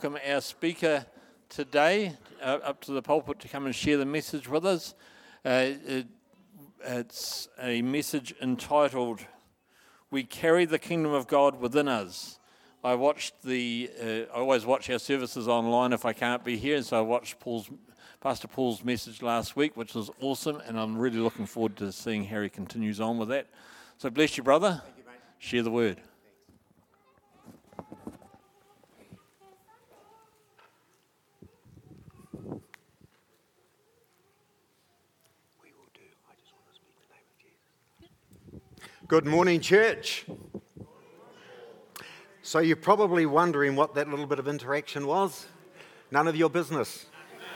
welcome our speaker today up to the pulpit to come and share the message with us. It's a message entitled, "We Carry the Kingdom of God Within Us." I always watch our services online if I can't be here, and so I watched Pastor Paul's message last week, which was awesome, and I'm really looking forward to seeing how he continues on with that. So bless you, brother. Thank you, mate. Share the word. Good morning, church. So you're probably wondering what that little bit of interaction was. None of your business.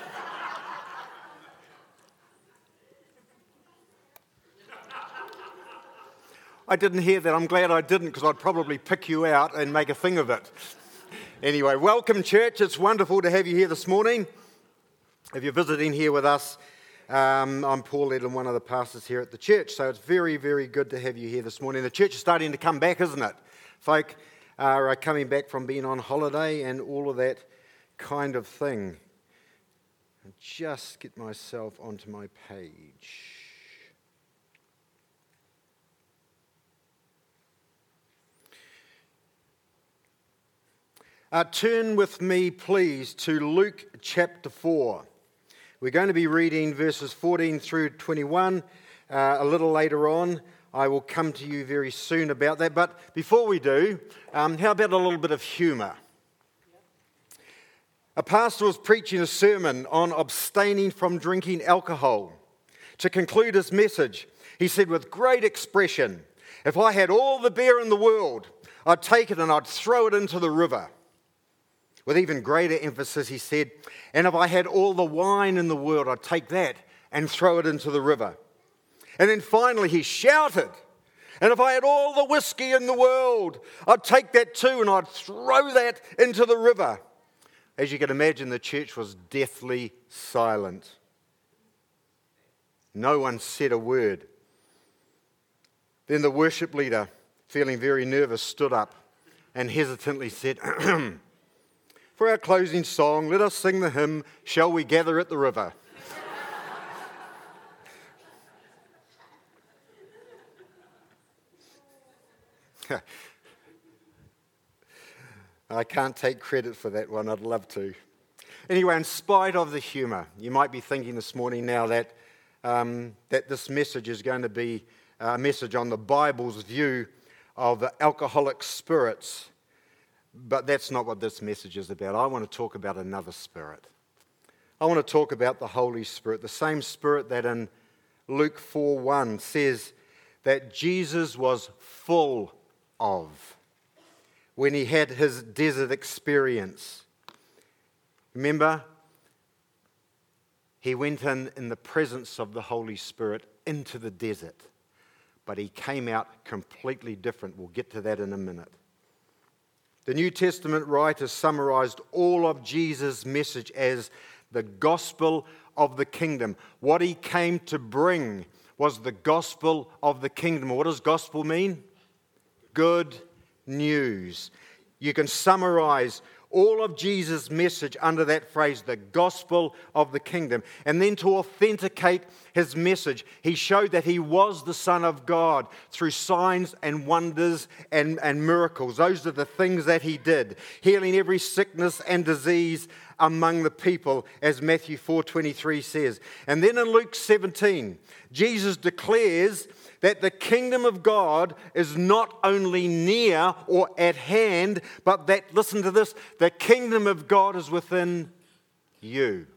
I didn't hear that. I'm glad I didn't, because I'd probably pick you out and make a thing of it. Anyway, welcome, church. It's wonderful to have you here this morning. If you're visiting here with us, I'm Paul Edlin, one of the pastors here at the church, so it's very, very good to have you here this morning. The church is starting to come back, isn't it? Folk are coming back from being on holiday and all of that kind of thing. I'll just get myself onto my page. Turn with me, please, to Luke chapter 4. We're going to be reading verses 14 through 21 a little later on. I will come to you very soon about that. But before we do, how about a little bit of humour? A pastor was preaching a sermon on abstaining from drinking alcohol. To conclude his message, he said with great expression, "If I had all the beer in the world, I'd take it and I'd throw it into the river." With even greater emphasis, he said, "And if I had all the wine in the world, I'd take that and throw it into the river." And then finally he shouted, "And if I had all the whiskey in the world, I'd take that too and I'd throw that into the river." As you can imagine, the church was deathly silent. No one said a word. Then the worship leader, feeling very nervous, stood up and hesitantly said, "For our closing song, let us sing the hymn, 'Shall We Gather at the River?'" I can't take credit for that one. I'd love to. Anyway, in spite of the humour, you might be thinking this morning now that this message is going to be a message on the Bible's view of alcoholic spirits. But that's not what this message is about. I want to talk about another spirit. I want to talk about the Holy Spirit, the same Spirit that in Luke 4:1 says that Jesus was full of when he had his desert experience. Remember, he went in the presence of the Holy Spirit into the desert, but he came out completely different. We'll get to that in a minute. The New Testament writers summarized all of Jesus' message as the gospel of the kingdom. What he came to bring was the gospel of the kingdom. What does gospel mean? Good news. You can summarize all of Jesus' message under that phrase, the gospel of the kingdom. And then to authenticate his message, he showed that he was the Son of God through signs and wonders and miracles. Those are the things that he did, healing every sickness and disease among the people, as Matthew 4:23 says. And then in Luke 17, Jesus declares that the kingdom of God is not only near or at hand, but that, listen to this, the kingdom of God is within you.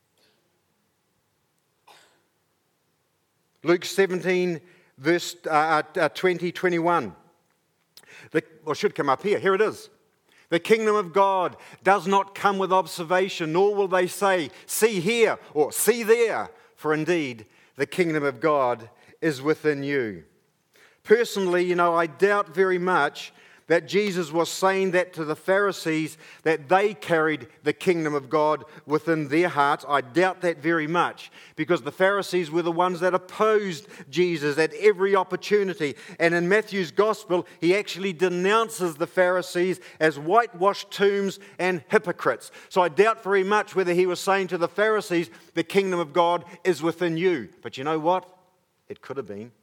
Luke 17, verse 20-21. Should come up here. Here it is. The kingdom of God does not come with observation, nor will they say, "See here," or "See there," for indeed the kingdom of God is within you. Personally, I doubt very much that Jesus was saying that to the Pharisees, that they carried the kingdom of God within their hearts. I doubt that very much, because the Pharisees were the ones that opposed Jesus at every opportunity. And in Matthew's gospel, he actually denounces the Pharisees as whitewashed tombs and hypocrites. So I doubt very much whether he was saying to the Pharisees, the kingdom of God is within you. But you know what? It could have been.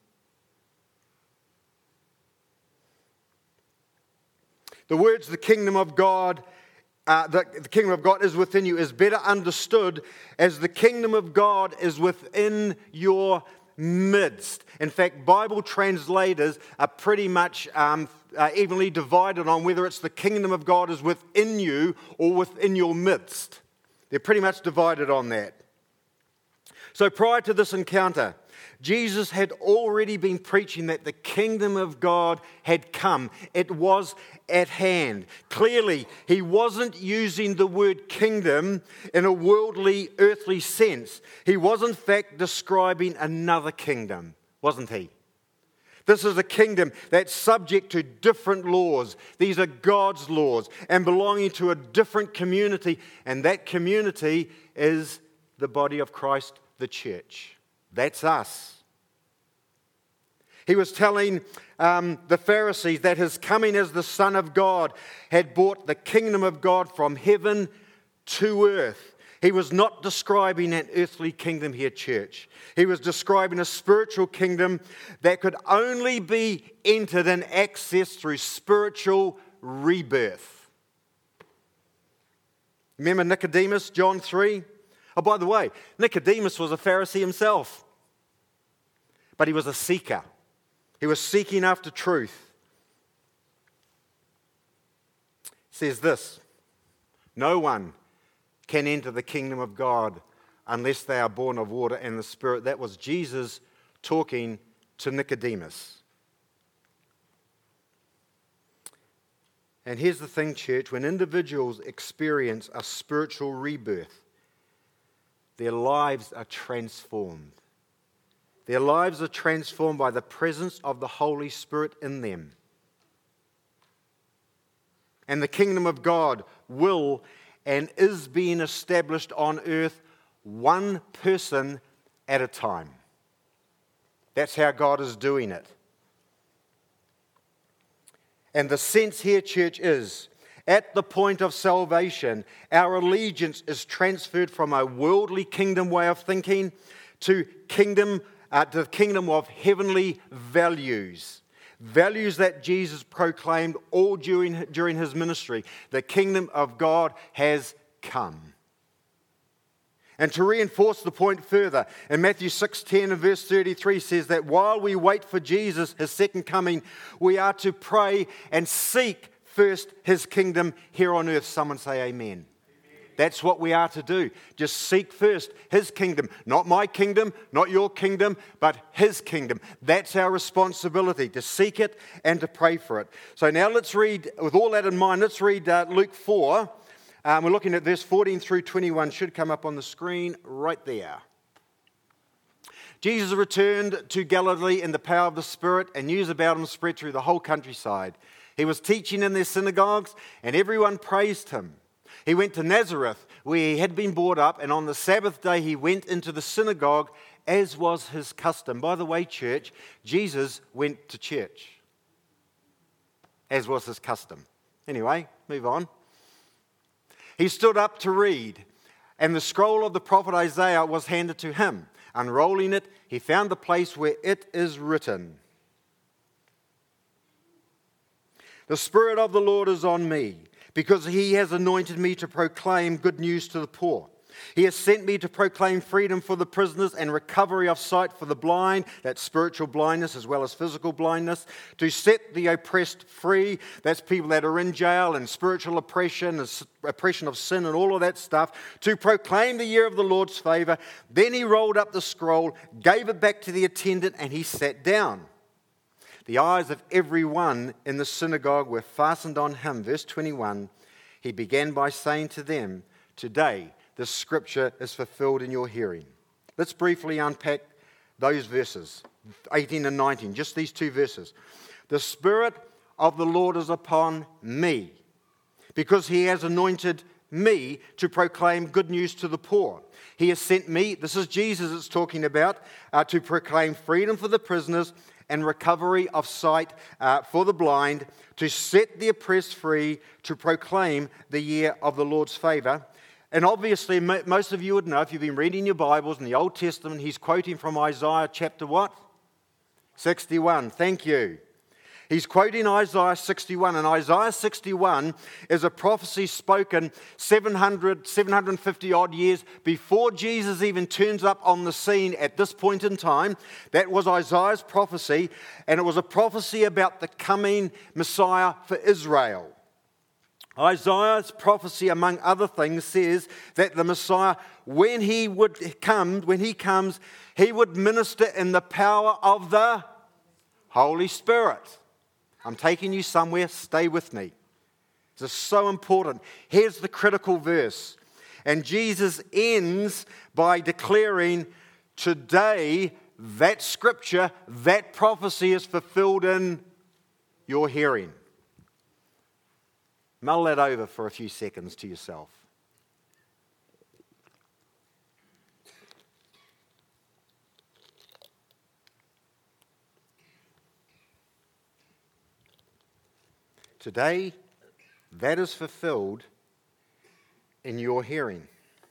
The words, the kingdom of God, the kingdom of God is within you, is better understood as the kingdom of God is within your midst. In fact, Bible translators are pretty much evenly divided on whether it's the kingdom of God is within you or within your midst. They're pretty much divided on that. So prior to this encounter, Jesus had already been preaching that the kingdom of God had come. It was at hand. Clearly, he wasn't using the word kingdom in a worldly, earthly sense. He was, in fact, describing another kingdom, wasn't he? This is a kingdom that's subject to different laws. These are God's laws and belonging to a different community. And that community is the body of Christ, the church. That's us. He was telling the Pharisees that his coming as the Son of God had brought the kingdom of God from heaven to earth. He was not describing an earthly kingdom here, church. He was describing a spiritual kingdom that could only be entered and accessed through spiritual rebirth. Remember Nicodemus, John 3? Oh, by the way, Nicodemus was a Pharisee himself, but he was a seeker. He was seeking after truth. It says this, no one can enter the kingdom of God unless they are born of water and the Spirit. That was Jesus talking to Nicodemus. And here's the thing, church, when individuals experience a spiritual rebirth, their lives are transformed. Their lives are transformed by the presence of the Holy Spirit in them. And the kingdom of God will and is being established on earth one person at a time. That's how God is doing it. And the sense here, church, is at the point of salvation, our allegiance is transferred from a worldly kingdom way of thinking to the kingdom of heavenly values. Values that Jesus proclaimed all during his ministry. The kingdom of God has come. And to reinforce the point further, in Matthew 6:10 and verse 33 says that while we wait for Jesus, his second coming, we are to pray and seek first his kingdom here on earth. Someone say amen. That's what we are to do. Just seek first his kingdom. Not my kingdom, not your kingdom, but his kingdom. That's our responsibility, to seek it and to pray for it. So now let's read, with all that in mind, let's read Luke 4. We're looking at verse 14 through 21. Should come up on the screen right there. Jesus returned to Galilee in the power of the Spirit, and news about him spread through the whole countryside. He was teaching in their synagogues, and everyone praised him. He went to Nazareth, where he had been brought up, and on the Sabbath day he went into the synagogue, as was his custom. By the way, church, Jesus went to church, as was his custom. Anyway, move on. He stood up to read, and the scroll of the prophet Isaiah was handed to him. Unrolling it, he found the place where it is written, "The Spirit of the Lord is on me, because he has anointed me to proclaim good news to the poor. He has sent me to proclaim freedom for the prisoners and recovery of sight for the blind," that's spiritual blindness as well as physical blindness, "to set the oppressed free," that's people that are in jail and spiritual oppression of sin and all of that stuff, "to proclaim the year of the Lord's favor." Then he rolled up the scroll, gave it back to the attendant, and he sat down. The eyes of everyone in the synagogue were fastened on him. Verse 21, he began by saying to them, "Today this scripture is fulfilled in your hearing." Let's briefly unpack those verses, 18 and 19, just these two verses. The Spirit of the Lord is upon me, because he has anointed me to proclaim good news to the poor. He has sent me," this is Jesus it's talking about, "to proclaim freedom for the prisoners and recovery of sight for the blind, to set the oppressed free, to proclaim the year of the Lord's favor." And obviously, most of you would know, if you've been reading your Bibles in the Old Testament, he's quoting from Isaiah chapter what? 61. Thank you. He's quoting Isaiah 61, and Isaiah 61 is a prophecy spoken 750 odd years before Jesus even turns up on the scene at this point in time. That was Isaiah's prophecy, and it was a prophecy about the coming Messiah for Israel. Isaiah's prophecy, among other things, says that the Messiah, when he comes, he would minister in the power of the Holy Spirit. I'm taking you somewhere, stay with me. This is so important. Here's the critical verse. And Jesus ends by declaring, today, that scripture, that prophecy is fulfilled in your hearing. Mull that over for a few seconds to yourself. Today, that is fulfilled in your hearing.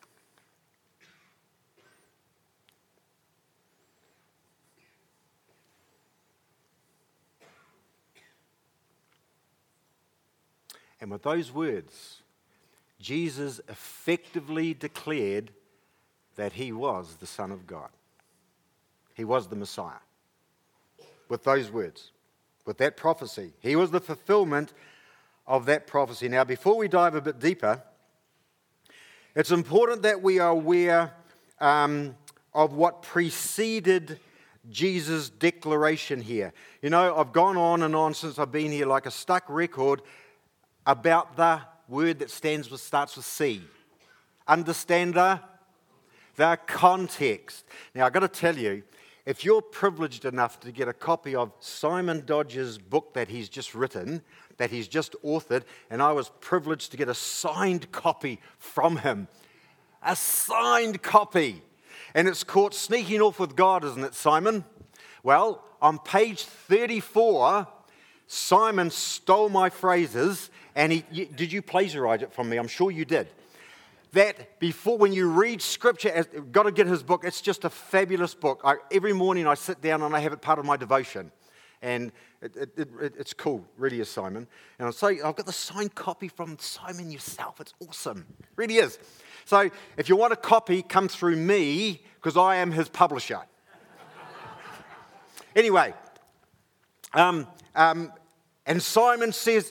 And with those words, Jesus effectively declared that he was the Son of God. He was the Messiah. With those words, with that prophecy, he was the fulfillment of that prophecy. Now, before we dive a bit deeper, it's important that we are aware of what preceded Jesus' declaration here. You know, I've gone on and on since I've been here like a stuck record about the word that starts with C. Understand the context. Now, I've got to tell you, if you're privileged enough to get a copy of Simon Dodge's book that he's just written, that he's just authored, and I was privileged to get a signed copy from him. A signed copy. And it's called Sneaking Off with God, isn't it, Simon? Well, on page 34, Simon stole my phrases, and did you plagiarize it from me? I'm sure you did. That before, when you read Scripture, got to get his book. It's just a fabulous book. Every morning I sit down and I have it part of my devotion. And it's cool, really is, Simon. And I've got the signed copy from Simon yourself. It's awesome. It really is. So if you want a copy, come through me, because I am his publisher. Anyway, and Simon says,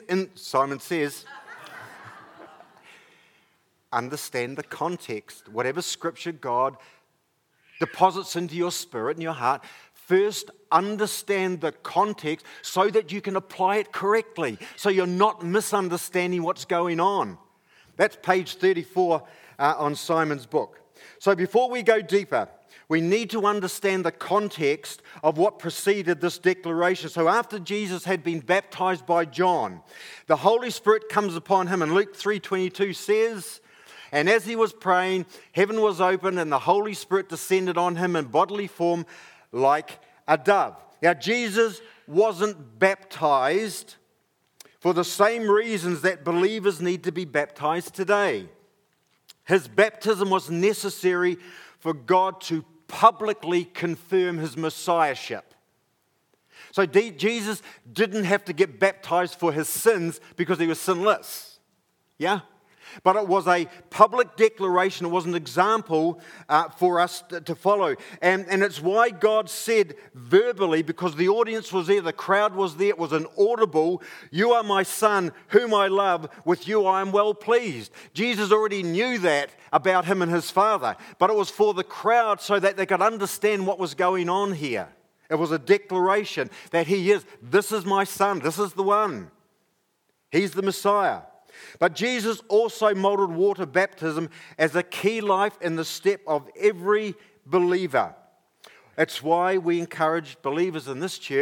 understand the context. Whatever scripture God deposits into your spirit and your heart, first understand the context so that you can apply it correctly, so you're not misunderstanding what's going on. That's page 34 on Simon's book. So before we go deeper, we need to understand the context of what preceded this declaration. So after Jesus had been baptized by John, the Holy Spirit comes upon him, and Luke 3:22 says, "And as he was praying, heaven was opened, and the Holy Spirit descended on him in bodily form like a dove." Now, Jesus wasn't baptized for the same reasons that believers need to be baptized today. His baptism was necessary for God to publicly confirm his messiahship. So Jesus didn't have to get baptized for his sins because he was sinless. Yeah? But it was a public declaration. It was an example for us to follow. And it's why God said verbally, because the audience was there, the crowd was there, it was an audible, "You are my son, whom I love, with you I am well pleased." Jesus already knew that about him and his Father, but it was for the crowd so that they could understand what was going on here. It was a declaration that this is my son, this is the one. He's the Messiah. But Jesus also modeled water baptism as a key life in the step of every believer. It's why we encourage believers in this church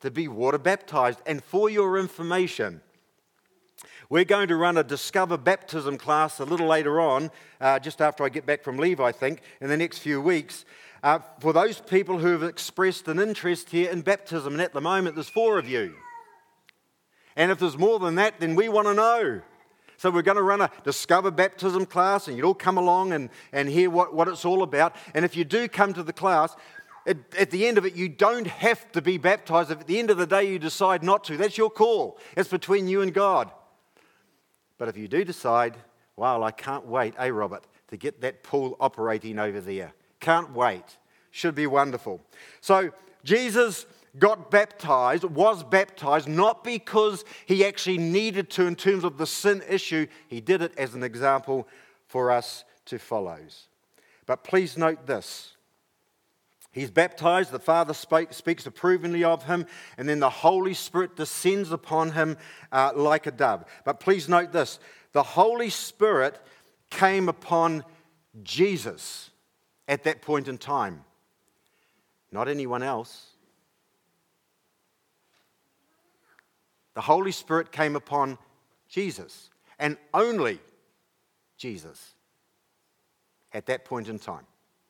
to be water baptized. And for your information, we're going to run a Discover Baptism class a little later on, just after I get back from leave, I think, in the next few weeks, for those people who have expressed an interest here in baptism. And at the moment, there's 4 of you. And if there's more than that, then we want to know. So we're going to run a Discover Baptism class, and you'll all come along and hear what it's all about. And if you do come to the class, at the end of it, you don't have to be baptized. If at the end of the day you decide not to, that's your call. It's between you and God. But if you do decide, wow, I can't wait, Robert, to get that pool operating over there. Can't wait. Should be wonderful. So Jesus was baptized not because he actually needed to in terms of the sin issue. He did it as an example for us to follow. But please note this. He's baptized, the Father speaks approvingly of him, and then the Holy Spirit descends upon him like a dove. But please note this. The Holy Spirit came upon Jesus at that point in time. Not anyone else. The Holy Spirit came upon Jesus, and only Jesus at that point in time.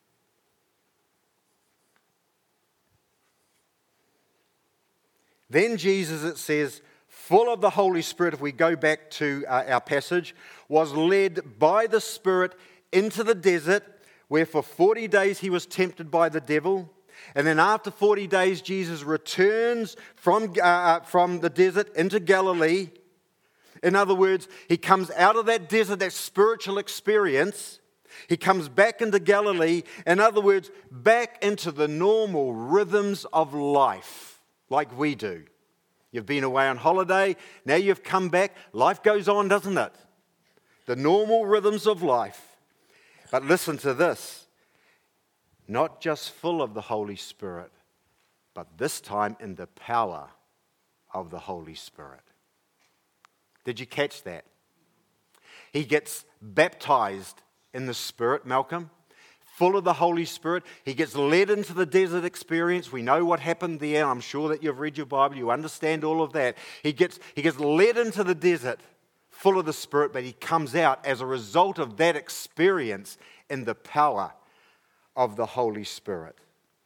Then Jesus, it says, full of the Holy Spirit, if we go back to our passage, was led by the Spirit into the desert, where for 40 days he was tempted by the devil. And then after 40 days, Jesus returns from the desert into Galilee. In other words, he comes out of that desert, that spiritual experience. He comes back into Galilee. In other words, back into the normal rhythms of life, like we do. You've been away on holiday. Now you've come back. Life goes on, doesn't it? The normal rhythms of life. But listen to this. Not just full of the Holy Spirit, but this time in the power of the Holy Spirit. Did you catch that? He gets baptized in the Spirit, Malcolm, full of the Holy Spirit. He gets led into the desert experience. We know what happened there. I'm sure that you've read your Bible. You understand all of that. He gets led into the desert full of the Spirit, but he comes out as a result of that experience in the power of the Holy Spirit.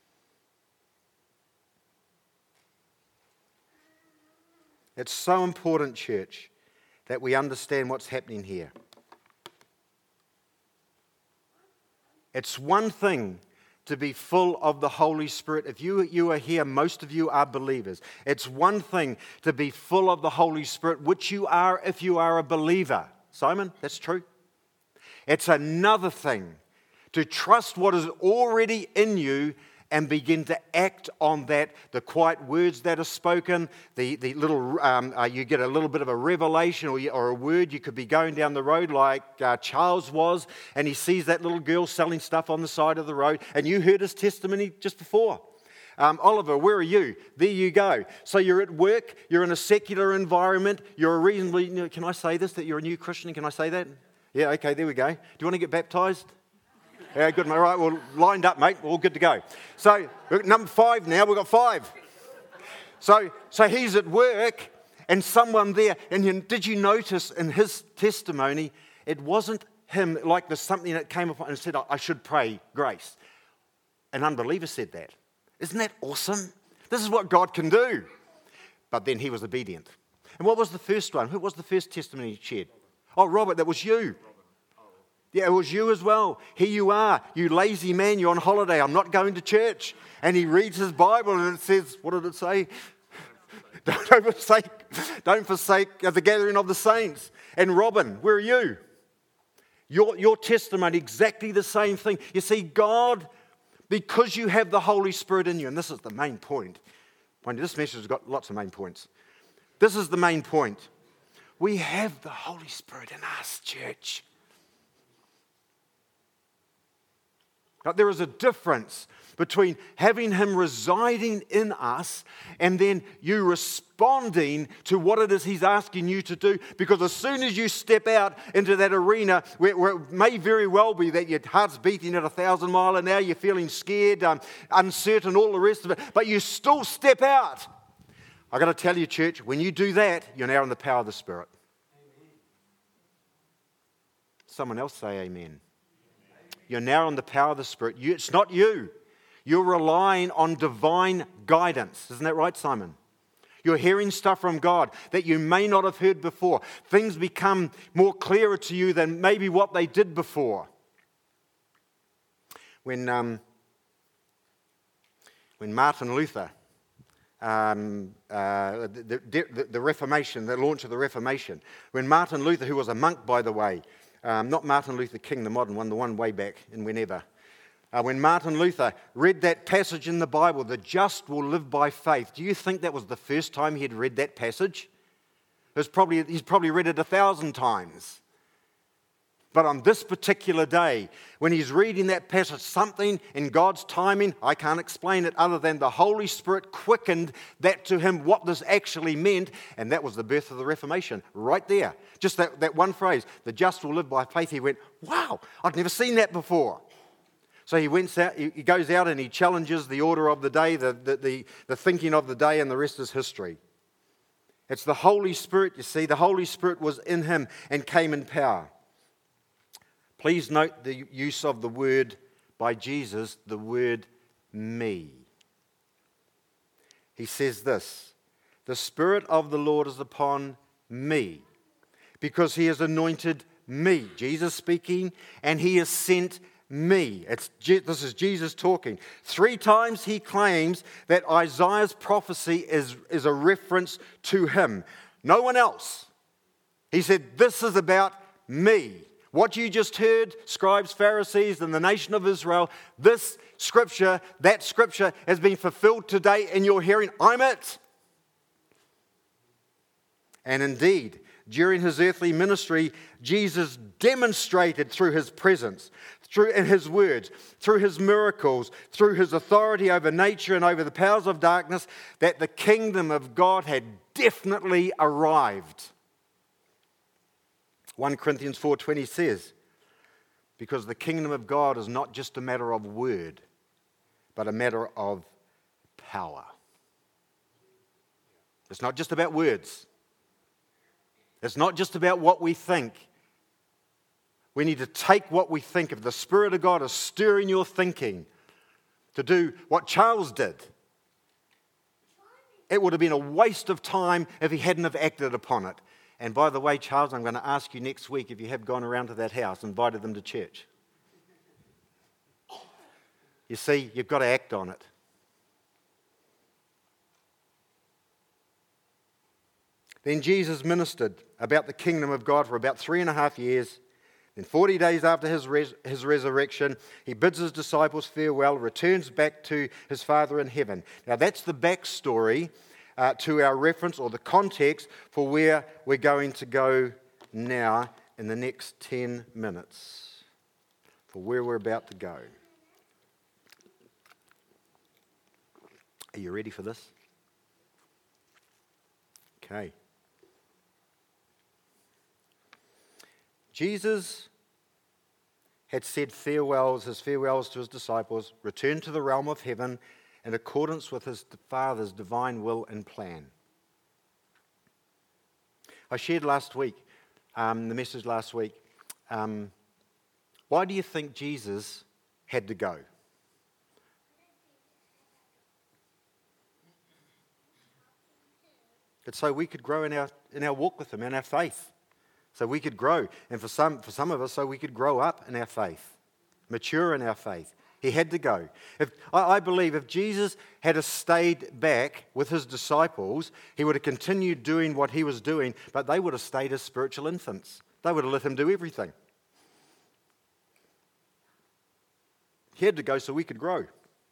It's so important, church, that we understand what's happening here. It's one thing to be full of the Holy Spirit. If you are here, most of you are believers. It's one thing to be full of the Holy Spirit, which you are if you are a believer. Simon, that's true. It's another thing to trust what is already in you and begin to act on that, the quiet words that are spoken, the little, you get a little bit of a revelation or a word. You could be going down the road like Charles was, and he sees that little girl selling stuff on the side of the road, and you heard his testimony just before. Oliver, where are you? There you go. So you're at work, you're in a secular environment, you're a reasonably, can I say this, that you're a new Christian? Can I say that? Yeah, okay, there we go. Do you want to get baptized? Yeah, good. All right, well, lined up, mate. We're all good to go. So, number 5 now. We've got 5. So he's at work, and someone there, and did you notice in his testimony, it wasn't him, like there's something that came upon and said, I should pray grace. An unbeliever said that. Isn't that awesome? This is what God can do. But then he was obedient. And what was the first one? Who was the first testimony he shared? Oh, Robert, that was you. Yeah, it was you as well. Here you are, you lazy man, you're on holiday. I'm not going to church. And he reads his Bible and it says, what did it say? Don't forsake the gathering of the saints. And Robin, where are you? Your testimony, exactly the same thing. You see, God, because you have the Holy Spirit in you, and this is the main point. This message has got lots of main points. This is the main point. We have the Holy Spirit in us, church. Now, there is a difference between having him residing in us and then you responding to what it is he's asking you to do. Because as soon as you step out into that arena where it may very well be that your heart's beating at 1,000 miles an hour, you're feeling scared, uncertain, all the rest of it, but you still step out. I've got to tell you, church, when you do that, you're now in the power of the Spirit. Amen. Someone else say amen. You're now in the power of the Spirit. It's not you. You're relying on divine guidance. Isn't that right, Simon? You're hearing stuff from God that you may not have heard before. Things become more clearer to you than maybe what they did before. When Martin Luther, the Reformation, the launch of the Reformation, when Martin Luther, who was a monk, by the way, not Martin Luther King, the modern one, the one way back in whenever, when Martin Luther read that passage in the Bible, the just will live by faith, do you think that was the first time he had read that passage? He's probably read it 1,000 times. But on this particular day, when he's reading that passage, something in God's timing, I can't explain it other than the Holy Spirit quickened that to him, what this actually meant, and that was the birth of the Reformation, right there. Just that one phrase, the just will live by faith. He went, wow, I'd never seen that before. So he goes out and he challenges the order of the day, the thinking of the day, and the rest is history. It's the Holy Spirit, you see. The Holy Spirit was in him and came in power. Please note the use of the word by Jesus, the word me. He says this, the Spirit of the Lord is upon me, because he has anointed me, Jesus speaking, and he has sent me. This is Jesus talking. 3 times he claims that Isaiah's prophecy is a reference to him. No one else. He said, this is about me. What you just heard, scribes, Pharisees, and the nation of Israel, this scripture, that scripture has been fulfilled today in your hearing. I'm it. And indeed, during his earthly ministry, Jesus demonstrated through his presence, in his words, through his miracles, through his authority over nature and over the powers of darkness, that the kingdom of God had definitely arrived. 1 Corinthians 4:20 says, because the kingdom of God is not just a matter of word, but a matter of power. It's not just about words. It's not just about what we think. We need to take what we think. If the Spirit of God is stirring your thinking to do what Charles did, it would have been a waste of time if he hadn't have acted upon it. And by the way, Charles, I'm going to ask you next week if you have gone around to that house, invited them to church. You see, you've got to act on it. Then Jesus ministered about the kingdom of God for about 3.5 years. Then 40 days after his resurrection, he bids his disciples farewell, returns back to his Father in heaven. Now that's the backstory to our reference, or the context for where we're going to go now in the next 10 minutes, for where we're about to go. Are you ready for this? Okay. Jesus had said his farewells to his disciples, returned to the realm of heaven in accordance with his Father's divine will and plan. I shared last week, the message last week, why do you think Jesus had to go? It's so we could grow in our walk with him, in our faith. So we could grow. And for some of us, so we could grow up in our faith, mature in our faith. He had to go. I believe if Jesus had stayed back with his disciples, he would have continued doing what he was doing, but they would have stayed as spiritual infants. They would have let him do everything. He had to go so we could grow.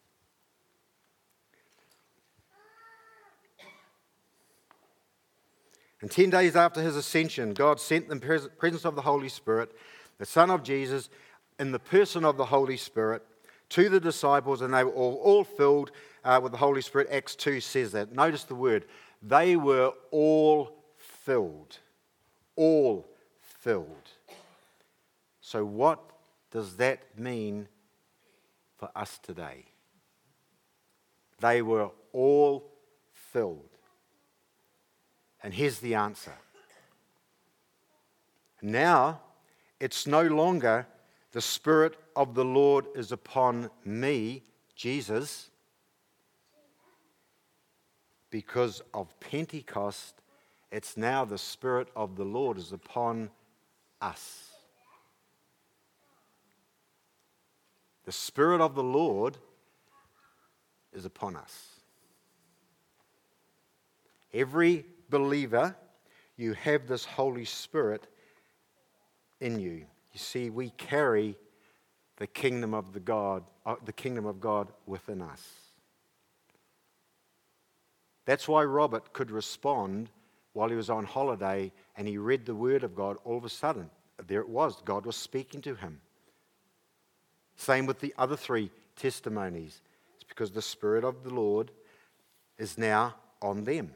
And 10 days after his ascension, God sent the presence of the Holy Spirit, the Son of Jesus, in the person of the Holy Spirit, to the disciples, and they were all filled with the Holy Spirit. Acts 2 says that. Notice the word. They were all filled. All filled. So what does that mean for us today? They were all filled. And here's the answer. Now, it's no longer the Spirit of the Lord is upon me, Jesus, because of Pentecost. It's now the Spirit of the Lord is upon us. The Spirit of the Lord is upon us. Every believer, you have this Holy Spirit in you. You see, we carry the kingdom of God within us. That's why Robert could respond while he was on holiday and he read the Word of God. All of a sudden, there it was. God was speaking to him. Same with the other three testimonies. It's because the Spirit of the Lord is now on them.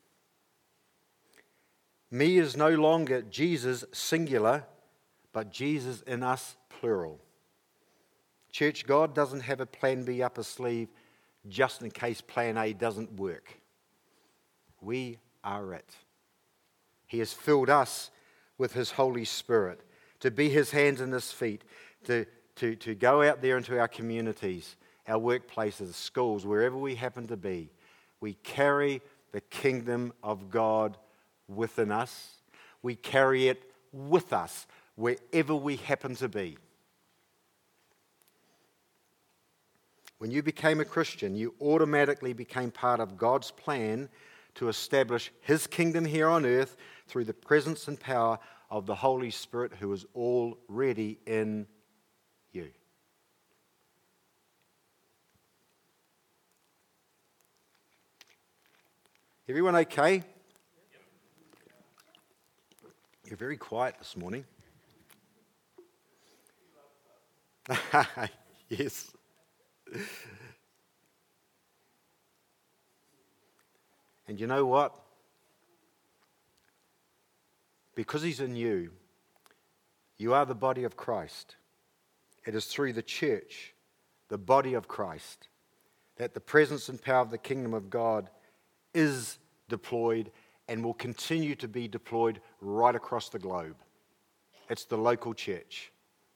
Me is no longer Jesus singular, but Jesus in us plural. Church, God doesn't have a plan B up his sleeve just in case plan A doesn't work. We are it. He has filled us with his Holy Spirit to be his hands and his feet, to go out there into our communities, our workplaces, schools, wherever we happen to be. We carry the kingdom of God within us. We carry it with us wherever we happen to be. When you became a Christian, you automatically became part of God's plan to establish his kingdom here on earth through the presence and power of the Holy Spirit who is already in you. Everyone okay? You're very quiet this morning. Yes. And you know what? Because he's in you, you are the body of Christ. It is through the church, the body of Christ, that the presence and power of the kingdom of God is deployed and will continue to be deployed right across the globe. It's the local church.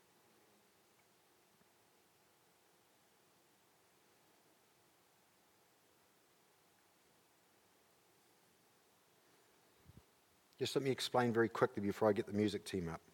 Just let me explain very quickly before I get the music team up.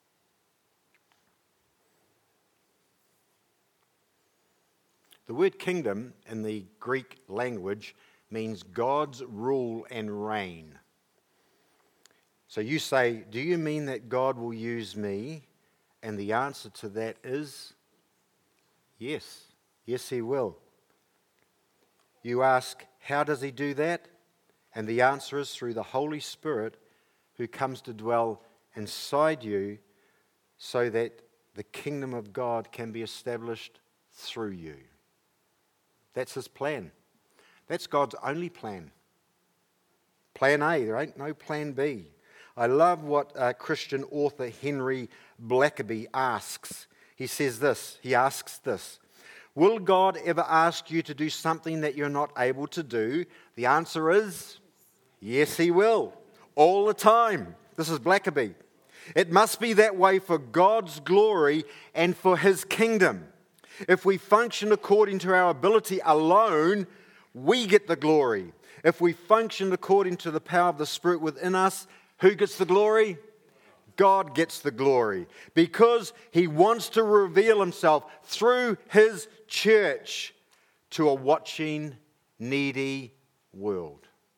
The word kingdom in the Greek language means God's rule and reign. So you say, do you mean that God will use me? And the answer to that is yes. Yes, he will. You ask, how does he do that? And the answer is through the Holy Spirit who comes to dwell inside you so that the kingdom of God can be established through you. That's his plan. That's God's only plan. Plan A, there ain't no plan B. I love what Christian author Henry Blackaby asks. He asks this. Will God ever ask you to do something that you're not able to do? The answer is yes, he will. All the time. This is Blackaby. It must be that way for God's glory and for his kingdom. If we function according to our ability alone, we get the glory. If we function according to the power of the Spirit within us, who gets the glory? God gets the glory. Because he wants to reveal himself through his church to a watching, needy world.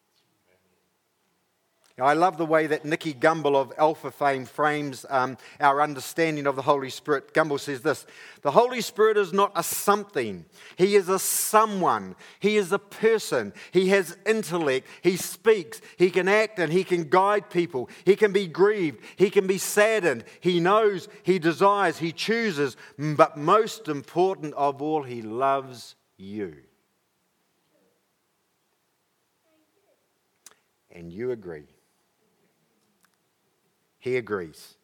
Now, I love the way that Nicky Gumbel of Alpha fame frames our understanding of the Holy Spirit. Gumbel says this: the Holy Spirit is not a something. He is a someone. He is a person. He has intellect. He speaks. He can act and he can guide people. He can be grieved. He can be saddened. He knows. He desires. He chooses. But most important of all, he loves you. And you agree. He agrees.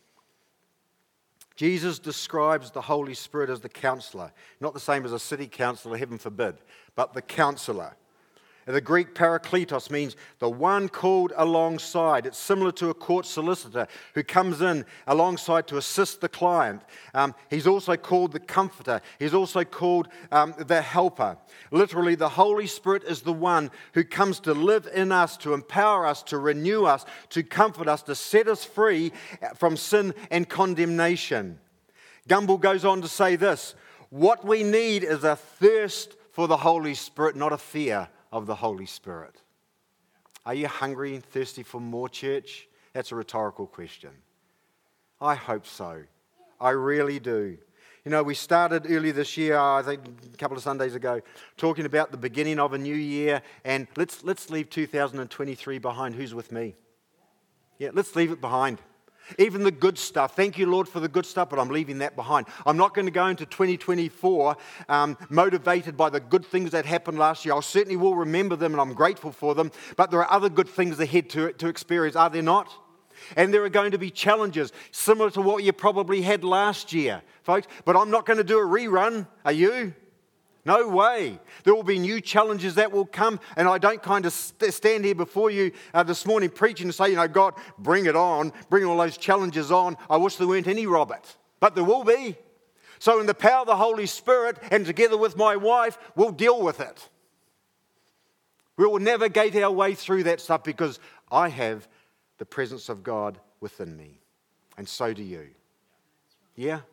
Jesus describes the Holy Spirit as the counselor, not the same as a city councillor, heaven forbid, but the counselor. The Greek parakletos means the one called alongside. It's similar to a court solicitor who comes in alongside to assist the client. He's also called the comforter. He's also called the helper. Literally, the Holy Spirit is the one who comes to live in us, to empower us, to renew us, to comfort us, to set us free from sin and condemnation. Gumbel goes on to say this: what we need is a thirst for the Holy Spirit, not a fear of the Holy Spirit. Are you hungry and thirsty for more, church? That's a rhetorical question. I hope so. I really do. You know, we started earlier this year, I think a couple of Sundays ago, talking about the beginning of a new year, and let's leave 2023 behind. Who's with me? Yeah, let's leave it behind. Even the good stuff. Thank you, Lord, for the good stuff, but I'm leaving that behind. I'm not going to go into 2024 motivated by the good things that happened last year. I certainly will remember them, and I'm grateful for them, but there are other good things ahead to experience, are there not? And there are going to be challenges similar to what you probably had last year, folks. But I'm not going to do a rerun. Are you? No way. There will be new challenges that will come, and I don't kind of stand here before you this morning preaching and say, you know, God, bring it on, bring all those challenges on. I wish there weren't any, Robert, but there will be. So in the power of the Holy Spirit and together with my wife, we'll deal with it. We will navigate our way through that stuff because I have the presence of God within me, and so do you. Yeah?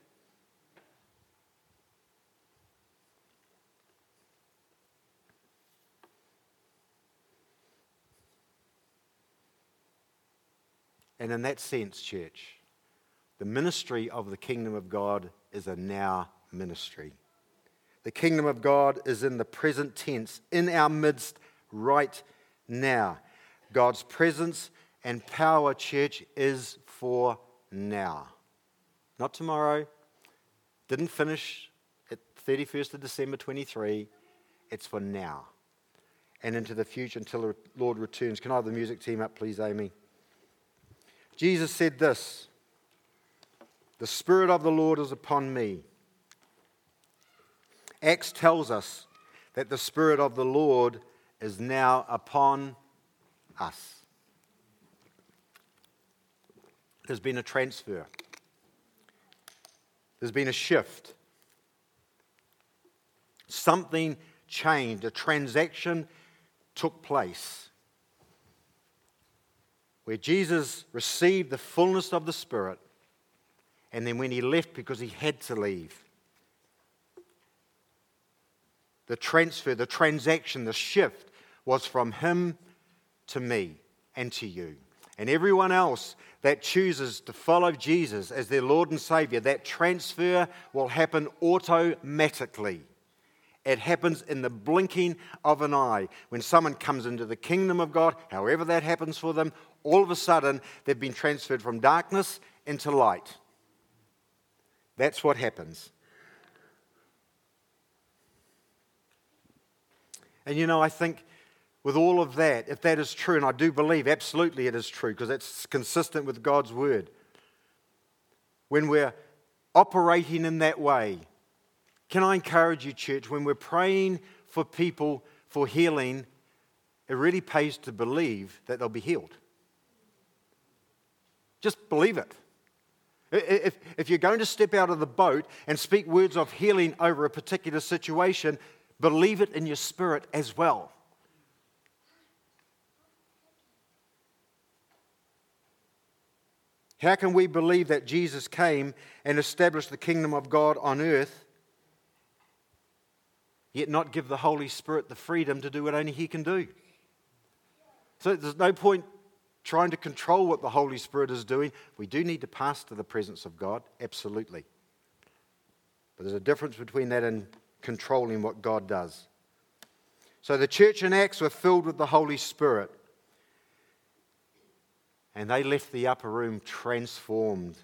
And in that sense, church, the ministry of the kingdom of God is a now ministry. The kingdom of God is in the present tense, in our midst right now. God's presence and power, church, is for now. Not tomorrow. Didn't finish at 31st of December 23. It's for now. And into the future until the Lord returns. Can I have the music team up, please, Amy? Jesus said this: the Spirit of the Lord is upon me. Acts tells us that the Spirit of the Lord is now upon us. There's been a transfer. There's been a shift. Something changed. A transaction took place, where Jesus received the fullness of the Spirit, and then when he left because he had to leave, the transfer, the transaction, the shift was from him to me and to you. And everyone else that chooses to follow Jesus as their Lord and Savior, that transfer will happen automatically. It happens in the blinking of an eye. When someone comes into the kingdom of God, however that happens for them, all of a sudden they've been transferred from darkness into light. That's what happens. And you know, I think with all of that, if that is true, and I do believe absolutely it is true, because it's consistent with God's word, when we're operating in that way, can I encourage you, church, when we're praying for people for healing, it really pays to believe that they'll be healed. Just believe it. If you're going to step out of the boat and speak words of healing over a particular situation, believe it in your spirit as well. How can we believe that Jesus came and established the kingdom of God on earth, yet not give the Holy Spirit the freedom to do what only He can do? So there's no point trying to control what the Holy Spirit is doing. We do need to pass to the presence of God, absolutely. But there's a difference between that and controlling what God does. So the church in Acts were filled with the Holy Spirit. And they left the upper room transformed.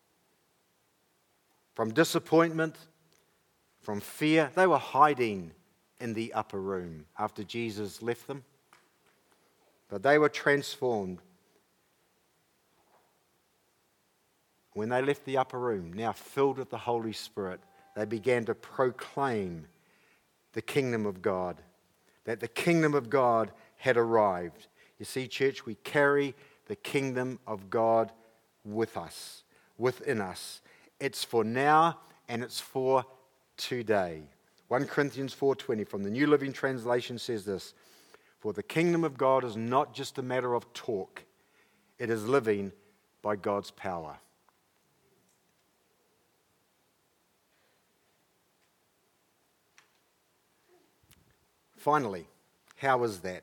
From disappointment, from fear. They were hiding in the upper room after Jesus left them. But they were transformed. When they left the upper room, now filled with the Holy Spirit, they began to proclaim the kingdom of God. that the kingdom of God had arrived. You see, church, we carry the kingdom of God with us, within us. It's for now and it's for today. 1 Corinthians 4:20 from the New Living Translation says this, "For the kingdom of God is not just a matter of talk, it is living by God's power." Finally, how is that?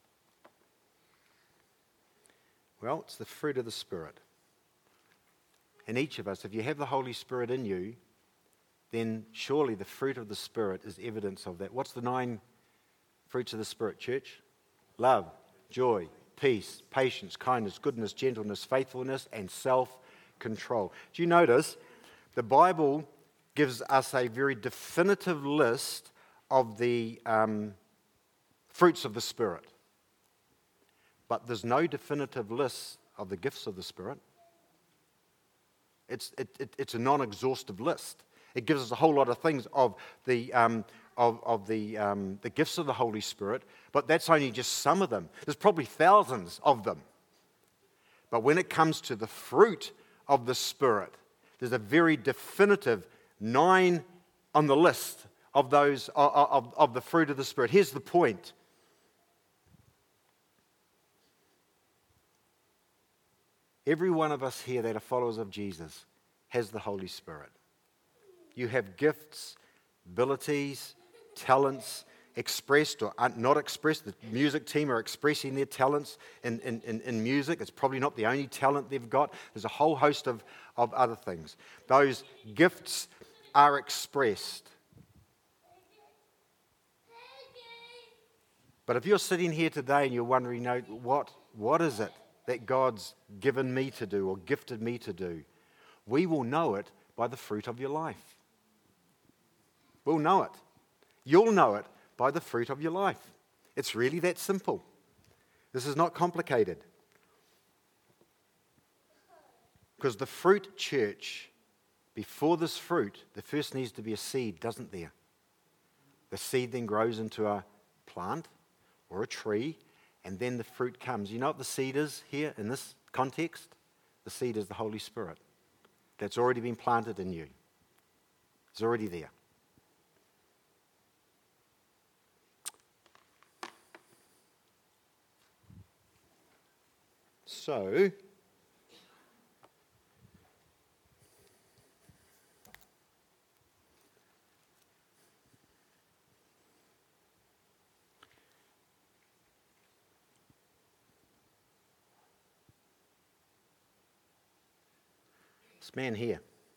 Well, it's the fruit of the Spirit. In each of us, if you have the Holy Spirit in you, then surely the fruit of the Spirit is evidence of that. What's the 9 fruits of the Spirit, church? Love, joy, peace, patience, kindness, goodness, gentleness, faithfulness, and self-control. Do you notice the Bible gives us a very definitive list of the fruits of the Spirit. But there's no definitive list of the gifts of the Spirit. It's a non-exhaustive list. It gives us a whole lot of things of the gifts of the Holy Spirit, but that's only just some of them. There's probably thousands of them. But when it comes to the fruit of the Spirit, there's a very definitive 9 on the list of those of the fruit of the Spirit. Here's the point. Every one of us here that are followers of Jesus has the Holy Spirit. You have gifts, abilities, talents, expressed or not expressed. The music team are expressing their talents in music. It's probably not the only talent they've got. There's a whole host of other things. Those gifts are expressed. But if you're sitting here today and you're wondering, what is it that God's given me to do or gifted me to do? We will know it by the fruit of your life. We'll know it. You'll know it by the fruit of your life. It's really that simple. This is not complicated. Because the fruit, church, before this fruit, there first needs to be a seed, doesn't there? The seed then grows into a plant or a tree, and then the fruit comes. You know what the seed is here in this context? The seed is the Holy Spirit. That's already been planted in you. It's already there. So, this man here,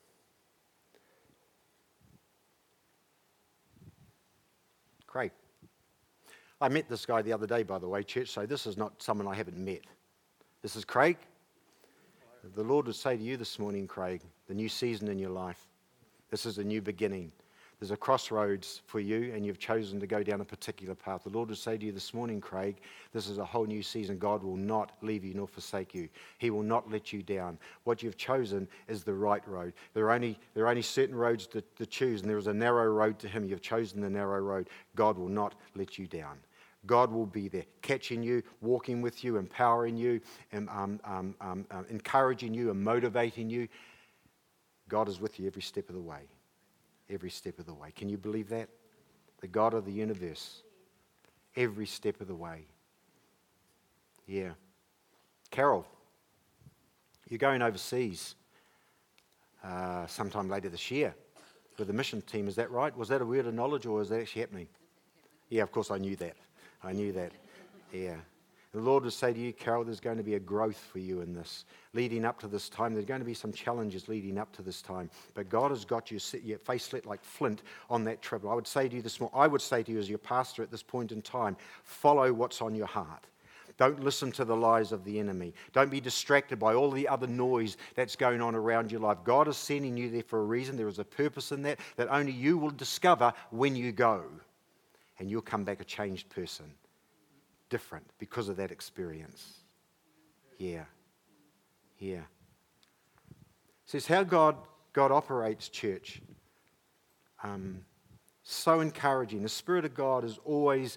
Craig. I met this guy the other day, by the way, church, so this is not someone I haven't met. This is Craig. The Lord would say to you this morning, Craig, the new season in your life. This is a new beginning. There's a crossroads for you, and you've chosen to go down a particular path. The Lord would say to you this morning, Craig, this is a whole new season. God will not leave you nor forsake you. He will not let you down. What you've chosen is the right road. There are only certain roads to choose, and there is a narrow road to Him. You've chosen the narrow road. God will not let you down. God will be there, catching you, walking with you, empowering you, and encouraging you and motivating you. God is with you every step of the way. Every step of the way. Can you believe that? The God of the universe. Every step of the way. Yeah. Carol, you're going overseas sometime later this year with the mission team. Is that right? Was that a word of knowledge, or is that actually happening? Yeah, of course I knew that. I knew that. Yeah. The Lord will say to you, Carol, there's going to be a growth for you in this. Leading up to this time, there's going to be some challenges leading up to this time. But God has got you your face lit like flint on that trip. I would say to you this morning, I would say to you as your pastor at this point in time, follow what's on your heart. Don't listen to the lies of the enemy. Don't be distracted by all the other noise that's going on around your life. God is sending you there for a reason. There is a purpose in that only you will discover when you go. And you'll come back a changed person. Different because of that experience. Yeah. Yeah. This is how God operates, church. So encouraging. The Spirit of God is always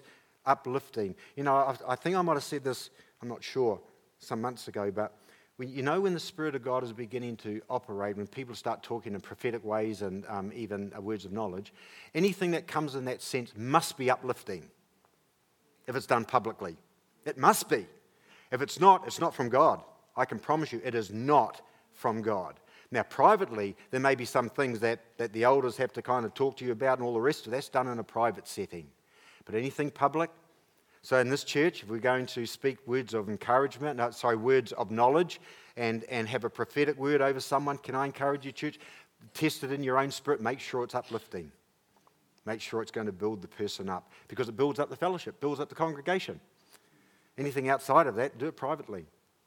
uplifting. You know, I think I might have said this, I'm not sure, some months ago, but when the Spirit of God is beginning to operate, when people start talking in prophetic ways and even words of knowledge, anything that comes in that sense must be uplifting if it's done publicly. It must be. If it's not from God. I can promise you it is not from God. Now, privately, there may be some things that the elders have to kind of talk to you about and all the rest of that's done in a private setting. But anything public, so in this church, if we're going to speak words of encouragement, words of knowledge, and have a prophetic word over someone, can I encourage you, church? Test it in your own spirit. Make sure it's uplifting. Make sure it's going to build the person up, because it builds up the fellowship, builds up the congregation. Anything outside of that, do it privately.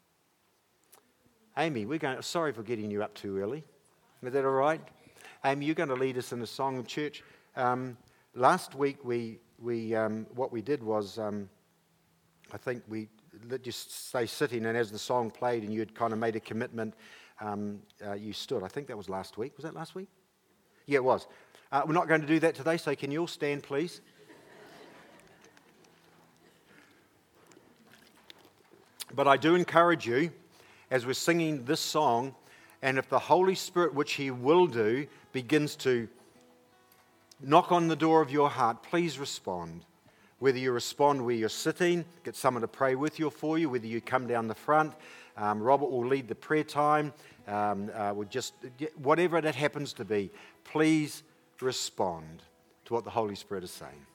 Amy, sorry for getting you up too early. Is that all right? Amy, you're going to lead us in a song of church. Last week, what we did was, I think we let you stay sitting, and as the song played and you had kind of made a commitment, you stood. I think that was last week. Was that last week? Yeah, it was. We're not going to do that today, so can you all stand, please? But I do encourage you, as we're singing this song, and if the Holy Spirit, which He will do, begins to knock on the door of your heart, please respond. Whether you respond where you're sitting, get someone to pray with you or for you, whether you come down the front, Robert will lead the prayer time, whatever that happens to be, please respond to what the Holy Spirit is saying.